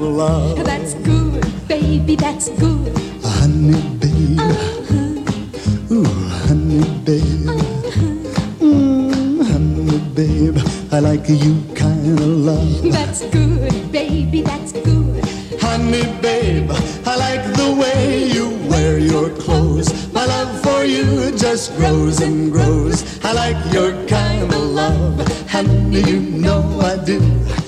love. That's good, baby, that's good. Honey, babe. Ooh, honey, babe. Honey, babe. I like you kind of love. That's good, baby, that's good. Honey, babe, I like the way you wear your clothes. My love for you just grows and grows. I like your kind of love. Honey, you know I do.